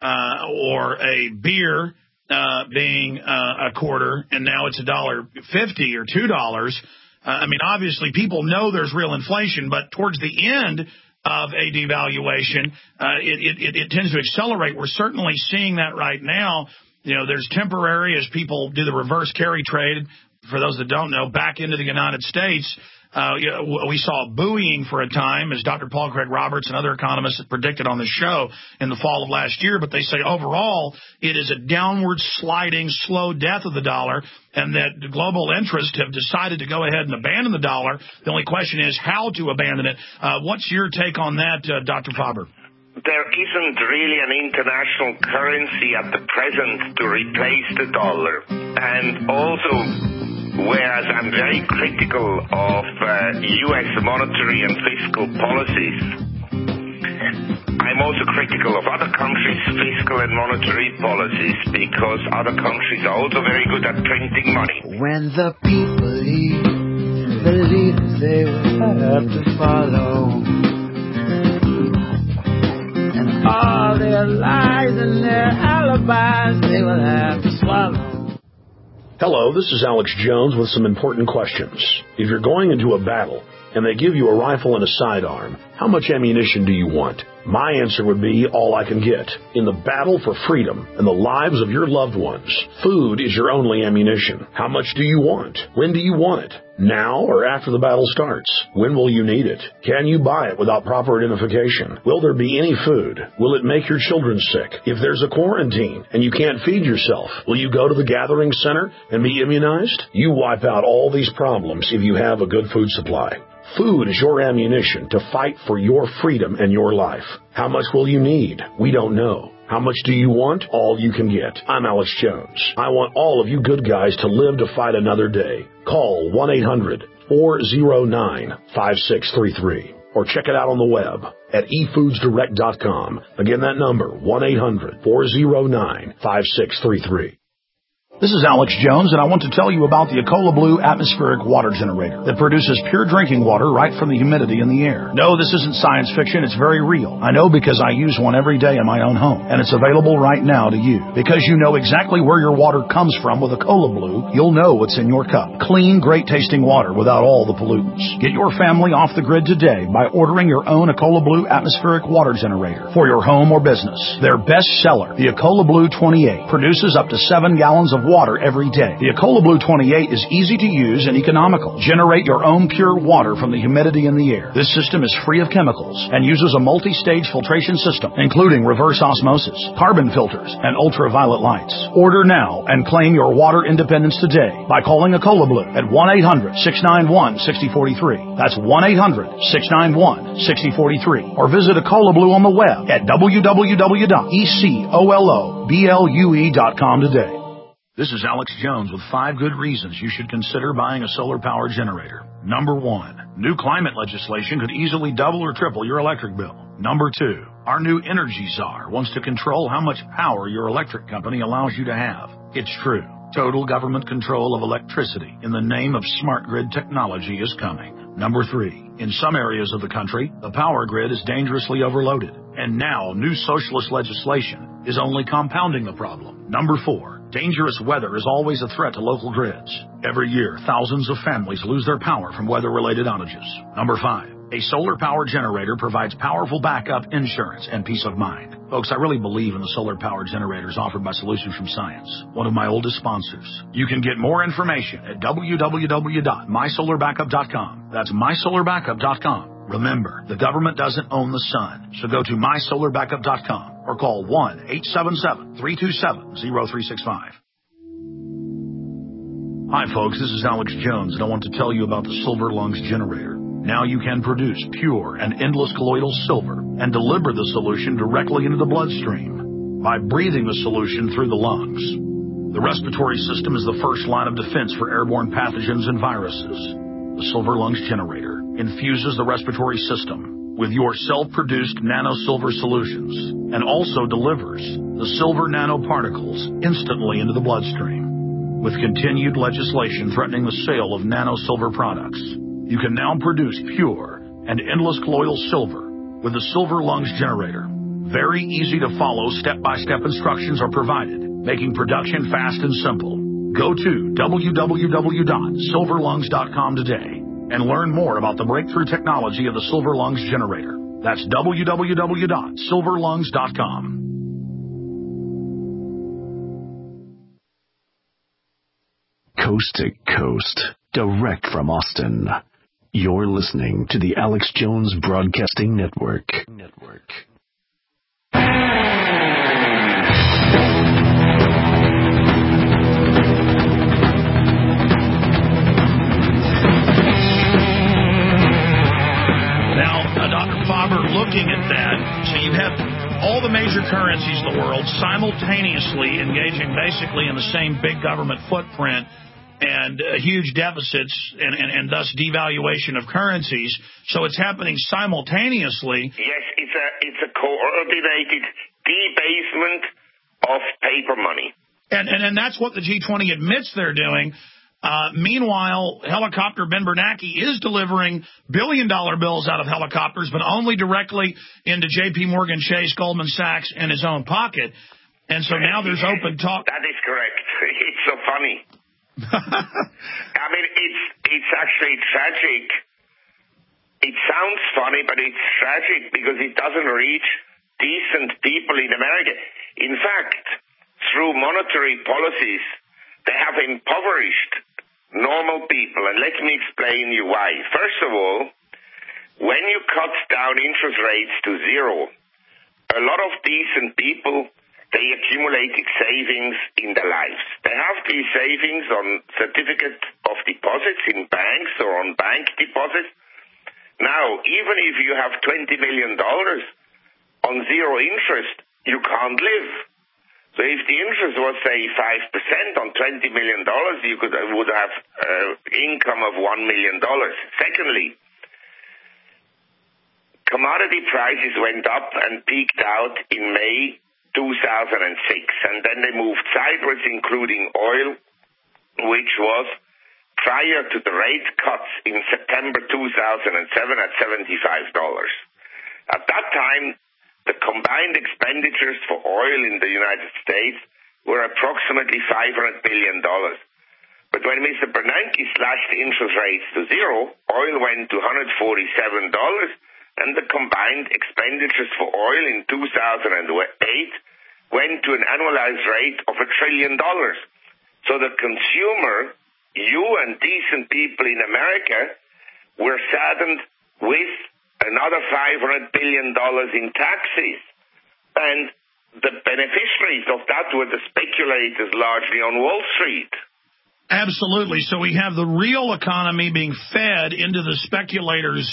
Speaker 2: or a beer being a quarter, and now it's $1.50 or $2. I mean, obviously, people know there's real inflation, but towards the end of a devaluation, it tends to accelerate. We're certainly seeing that right now. You know, there's temporary, as people do the reverse carry trade, for those that don't know, back into the United States. We saw buoying for a time, as Dr. Paul Craig Roberts and other economists have predicted on the show in the fall of last year. But they say overall it is a downward sliding, slow death of the dollar, and that the global interests have decided to go ahead and abandon the dollar. The only question is how to abandon it. What's your take on that, Dr. Faber?
Speaker 23: There isn't really an international currency at the present to replace the dollar. And also, whereas I'm very critical of U.S. monetary and fiscal policies, I'm also critical of other countries' fiscal and monetary policies because other countries are also very good at printing money.
Speaker 3: When the people leave, the leaders they will have to follow. And all their lies and their alibis they will have to swallow.
Speaker 4: Hello, this is Alex Jones with some important questions. If you're going into a battle and they give you a rifle and a sidearm, how much ammunition do you want? My answer would be all I can get. In the battle for freedom and the lives of your loved ones, food is your only ammunition. How much do you want? When do you want it? Now or after the battle starts? When will you need it? Can you buy it without proper identification? Will there be any food? Will it make your children sick? If there's a quarantine and you can't feed yourself, will you go to the gathering center and be immunized? You wipe out all these problems if you have a good food supply. Food is your ammunition to fight for your freedom and your life. How much will you need? We don't know. How much do you want? All you can get. I'm Alex Jones. I want all of you good guys to live to fight another day. Call 1-800-409-5633 or check it out on the web at efoodsdirect.com. Again, that number, 1-800-409-5633.
Speaker 2: This is Alex Jones, and I want to tell you about the Ecola Blue atmospheric water generator that produces pure drinking water right from the humidity in the air. No, this isn't science fiction. It's very real. I know because I use one every day in my own home, and it's available right now to you. Because you know exactly where your water comes from with Ecola Blue, you'll know what's in your cup. Clean, great-tasting water without all the pollutants. Get your family off the grid today by ordering your own Ecola Blue atmospheric water generator for your home or business. Their best seller, the Ecola Blue 28, produces up to 7 gallons of water
Speaker 5: water every day. The Ecola Blue 28 is easy to use and economical. Generate your own pure water from the humidity in the air. This system is free of chemicals and uses a multi-stage filtration system, including reverse osmosis, carbon filters, and ultraviolet lights. Order now and claim your water independence today by calling Ecola Blue at 1-800-691-6043. That's 1-800-691-6043. Or visit Ecola Blue on the web at www.ecoloblu.com today.
Speaker 13: This is Alex Jones with 5 good reasons you should consider buying a solar power generator. Number 1, new climate legislation could easily double or triple your electric bill. Number 2, our new energy czar wants to control how much power your electric company allows you to have. It's true. Total government control of electricity in the name of smart grid technology is coming. Number 3, in some areas of the country, the power grid is dangerously overloaded. And now, new socialist legislation is only compounding the problem. Number 4, dangerous weather is always a threat to local grids. Every year, thousands of families lose their power from weather-related outages. Number 5, a solar power generator provides powerful backup insurance and peace of mind. Folks, I really believe in the solar power generators offered by Solutions from Science, one of my oldest sponsors. You can get more information at www.mysolarbackup.com. That's mysolarbackup.com. Remember, the government doesn't own the sun, so go to mysolarbackup.com or call 1-877-327-0365. Hi, folks, this is Alex Jones, and I want to tell you about the Silver Lungs generator. Now you can produce pure and endless colloidal silver and deliver the solution directly into the bloodstream by breathing the solution through the lungs. The respiratory system is the first line of defense for airborne pathogens and viruses. The Silver Lungs generator infuses the respiratory system with your self-produced nano-silver solutions and also delivers the silver nanoparticles instantly into the bloodstream. With continued legislation threatening the sale of nano-silver products, you can now produce pure and endless colloidal silver with the Silver Lungs generator. Very easy to follow step-by-step instructions are provided, making production fast and simple. Go to www.silverlungs.com today and learn more about the breakthrough technology of the Silver Lungs generator. That's www.silverlungs.com.
Speaker 11: Coast to coast, direct from Austin. You're listening to the Alex Jones Broadcasting Network.
Speaker 2: Dr. Faber, looking at that, so you have all the major currencies in the world simultaneously engaging basically in the same big government footprint and huge deficits and thus devaluation of currencies. So it's happening simultaneously.
Speaker 23: Yes, it's a coordinated debasement of paper money.
Speaker 2: And that's what the G20 admits they're doing. Meanwhile, helicopter Ben Bernanke is delivering billion-dollar bills out of helicopters, but only directly into J.P. Morgan Chase, Goldman Sachs, and his own pocket. And so now there's open talk.
Speaker 23: That is correct. It's so funny. I mean, it's actually tragic. It sounds funny, but it's tragic because it doesn't reach decent people in America. In fact, through monetary policies, they have impoverished normal people. And let me explain you why. First of all, when you cut down interest rates to zero, a lot of decent people, they accumulated savings in their lives. They have these savings on certificate of deposits in banks or on bank deposits. Now, even if you have $20 million on zero interest, you can't live. So if the interest was, say, 5% on $20 million, you would have income of $1 million. Secondly, commodity prices went up and peaked out in May 2006, and then they moved sideways, including oil, which was prior to the rate cuts in September 2007 at $75. At that time, the combined expenditures for oil in the United States were approximately $500 billion. But when Mr. Bernanke slashed interest rates to zero, oil went to $147, and the combined expenditures for oil in 2008 went to an annualized rate of $1 trillion. So the consumer, you and decent people in America, were saddened with another $500 billion in taxes. And the beneficiaries of that were the speculators largely on Wall Street.
Speaker 2: Absolutely. So we have the real economy being fed into the speculators'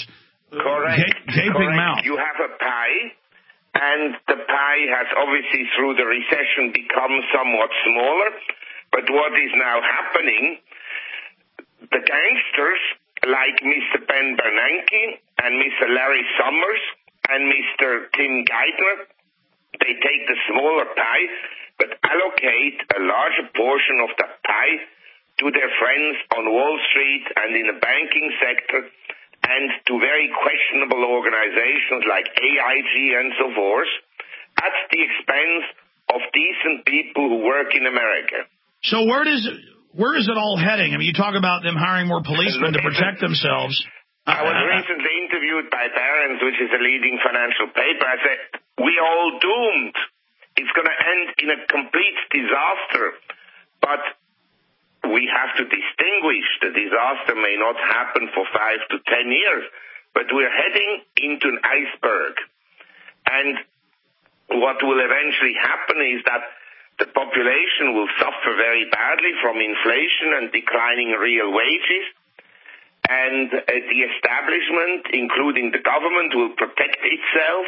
Speaker 2: gaping mouth.
Speaker 23: You have a pie, and the pie has obviously through the recession become somewhat smaller. But what is now happening, the gangsters like Mr. Ben Bernanke and Mr. Larry Summers and Mr. Tim Geithner, they take the smaller pie but allocate a larger portion of the pie to their friends on Wall Street and in the banking sector and to very questionable organizations like AIG and so forth at the expense of decent people who work in America.
Speaker 2: So where is it all heading? I mean, you talk about them hiring more policemen to protect themselves.
Speaker 23: I was recently interviewed by Barron's, which is a leading financial paper. I said, we're all doomed. It's going to end in a complete disaster. But we have to distinguish. The disaster may not happen for 5 to 10 years, but we're heading into an iceberg. And what will eventually happen is that the population will suffer very badly from inflation and declining real wages. And the establishment, including the government, will protect itself.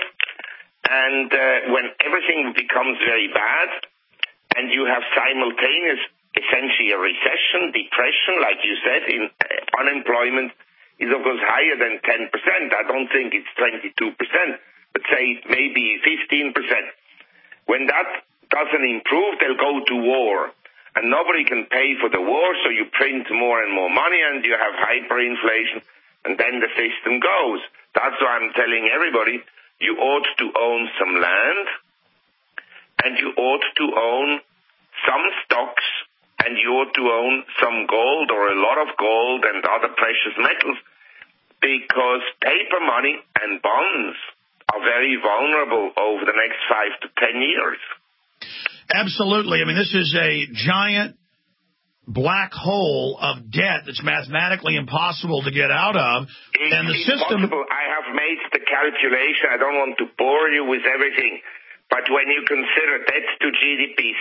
Speaker 23: And when everything becomes very bad and you have simultaneous, essentially a recession, depression, like you said, in unemployment is of course higher than 10%. I don't think it's 22%, but say it may be 15%. When that doesn't improve, they'll go to war. And nobody can pay for the war, so you print more and more money and you have hyperinflation, and then the system goes. That's why I'm telling everybody, you ought to own some land, and you ought to own some stocks, and you ought to own some gold or a lot of gold and other precious metals, because paper money and bonds are very vulnerable over the next 5 to 10 years.
Speaker 2: Absolutely. I mean, this is a giant black hole of debt that's mathematically impossible to get out of. And the system...
Speaker 23: Possible. I have made the calculation. I don't want to bore you with everything. But when you consider debt to GDP,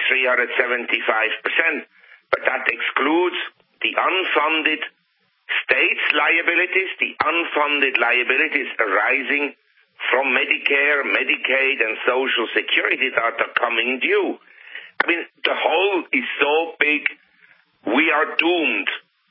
Speaker 23: 375%, but that excludes the unfunded states' liabilities, the unfunded liabilities arising from Medicare, Medicaid, and Social Security that are coming due. I mean, the hole is so big, we are doomed.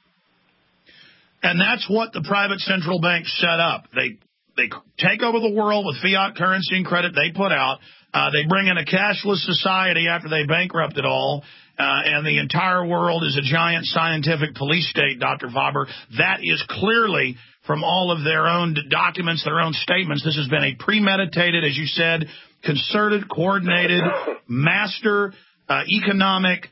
Speaker 2: And that's what the private central banks set up. They take over the world with fiat currency and credit they put out. They bring in a cashless society after they bankrupt it all. And the entire world is a giant scientific police state, Dr. Faber. That is clearly from all of their own documents, their own statements. This has been a premeditated, as you said, concerted, coordinated, master economic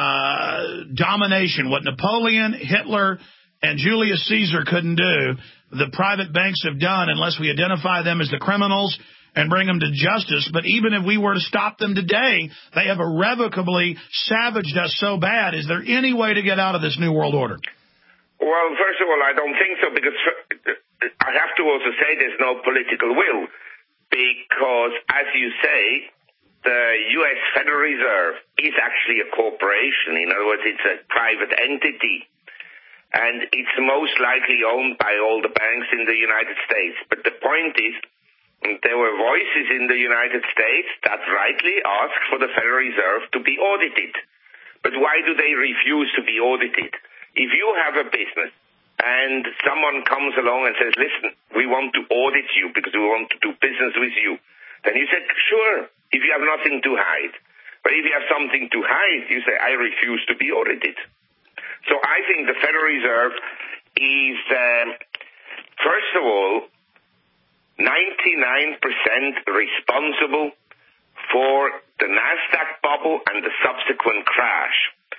Speaker 2: domination. What Napoleon, Hitler, and Julius Caesar couldn't do, the private banks have done, unless we identify them as the criminals and bring them to justice. But even if we were to stop them today, they have irrevocably savaged us so bad. Is there any way to get out of this New World Order?
Speaker 23: Well, first of all, I don't think so, because I have to also say there's no political will, because, as you say, the U.S. Federal Reserve is actually a corporation. In other words, it's a private entity, and it's most likely owned by all the banks in the United States. But the point is, there were voices in the United States that rightly asked for the Federal Reserve to be audited. But why do they refuse to be audited? If you have a business and someone comes along and says, listen, we want to audit you because we want to do business with you, then you say, sure, if you have nothing to hide. But if you have something to hide, you say, I refuse to be audited. So I think the Federal Reserve is, first of all, 99% responsible for the NASDAQ bubble and the subsequent crash.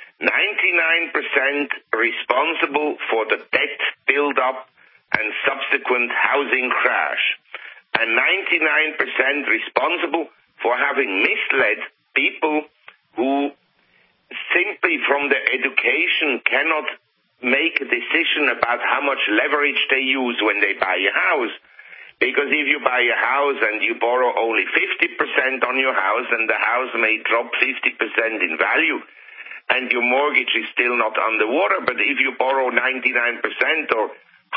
Speaker 23: 99% responsible for the debt build-up and subsequent housing crash. And 99% responsible for having misled people who simply from their education cannot make a decision about how much leverage they use when they buy a house. Because if you buy a house and you borrow only 50% on your house, and the house may drop 50% in value, and your mortgage is still not underwater, but if you borrow 99% or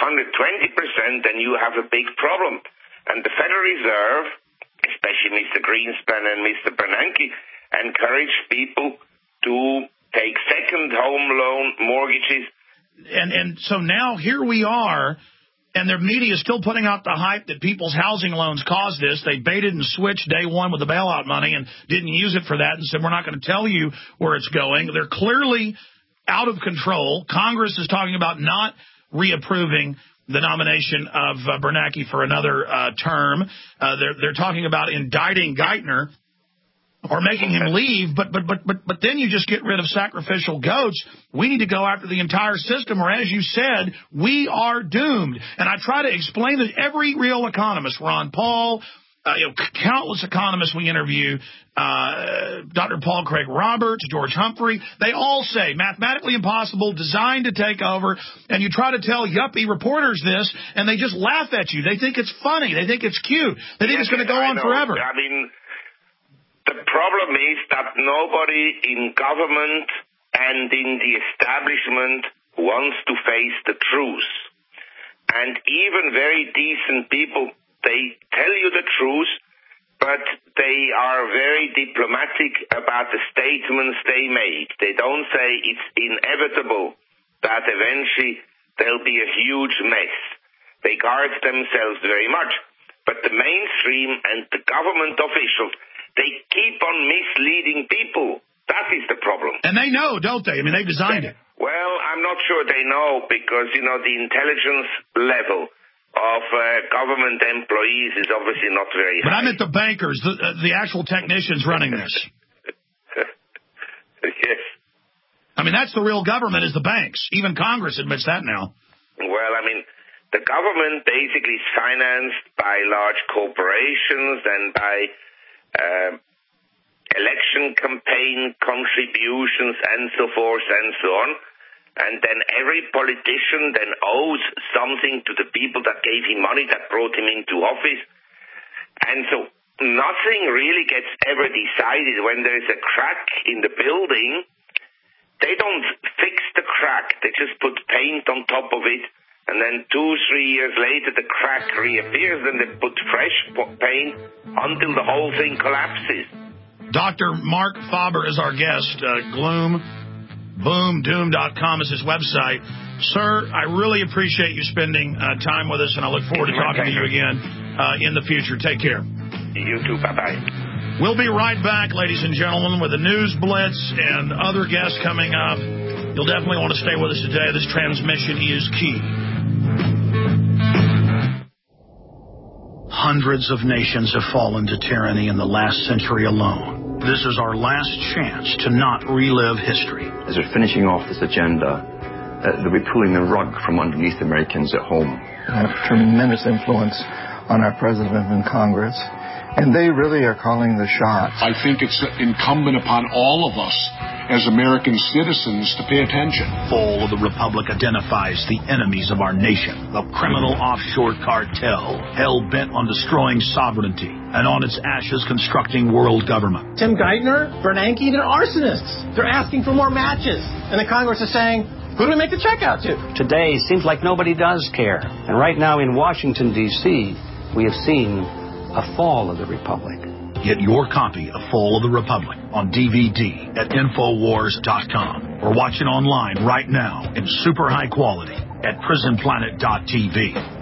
Speaker 23: 120%, then you have a big problem. And the Federal Reserve, especially Mr. Greenspan and Mr. Bernanke, encourage people to take second home loan mortgages.
Speaker 2: And so now here we are, and their media is still putting out the hype that people's housing loans caused this. They baited and switched day one with the bailout money and didn't use it for that and said, we're not going to tell you where it's going. They're clearly out of control. Congress is talking about not reapproving the nomination of Bernanke for another term. They're talking about indicting Geithner or making him leave, but then you just get rid of sacrificial goats. We need to go after the entire system, or as you said, we are doomed. And I try to explain that every real economist, Ron Paul, countless economists we interview, Dr. Paul Craig Roberts, George Humphrey, they all say mathematically impossible, designed to take over, and you try to tell yuppie reporters this, and they just laugh at you. They think it's funny. They think it's cute. They think it's going to go on forever.
Speaker 23: I mean, the problem is that nobody in government and in the establishment wants to face the truth. And even very decent people, they tell you the truth, but they are very diplomatic about the statements they make. They don't say it's inevitable that eventually there'll be a huge mess. They guard themselves very much. But the mainstream and the government officials, they keep on misleading people. That is the problem.
Speaker 2: And they know, don't they? I mean, they designed it.
Speaker 23: Well, I'm not sure they know because, the intelligence level of government employees is obviously not very high.
Speaker 2: But I meant the bankers, the actual technicians running this.
Speaker 23: Yes.
Speaker 2: I mean, that's the real government is the banks. Even Congress admits that now.
Speaker 23: Well, I mean, the government basically is financed by large corporations and by election campaign contributions and so forth and so on. And then every politician then owes something to the people that gave him money, that brought him into office. And so nothing really gets ever decided. When there's a crack in the building, they don't fix the crack. They just put paint on top of it. And then 2-3 years later, the crack reappears, and they put fresh paint until the whole thing collapses.
Speaker 2: Dr. Mark Faber is our guest. Gloomboomdoom.com is his website. Sir, I really appreciate you spending time with us, and I look forward to talking to you again in the future. Take care.
Speaker 23: You too. Bye-bye.
Speaker 2: We'll be right back, ladies and gentlemen, with the News Blitz and other guests coming up. You'll definitely want to stay with us today. This transmission is key. Hundreds of nations have fallen to tyranny in the last century alone. This is our last chance to not relive history.
Speaker 14: As we're finishing off this agenda, they'll be pulling the rug from underneath Americans at home.
Speaker 15: They have tremendous influence on our president and Congress, and they really are calling the shots.
Speaker 16: I think it's incumbent upon all of us as American citizens to pay attention.
Speaker 5: Fall of the Republic identifies the enemies of our nation, the criminal offshore cartel, hell-bent on destroying sovereignty, and on its ashes constructing world government.
Speaker 17: Tim Geithner, Bernanke, they're arsonists. They're asking for more matches. And the Congress is saying, who do we make the check out to?
Speaker 18: Today seems like nobody does care. And right now in Washington, D.C., we have seen a fall of the Republic.
Speaker 5: Get your copy of Fall of the Republic on DVD at Infowars.com or watch it online right now in super high quality at prisonplanet.tv.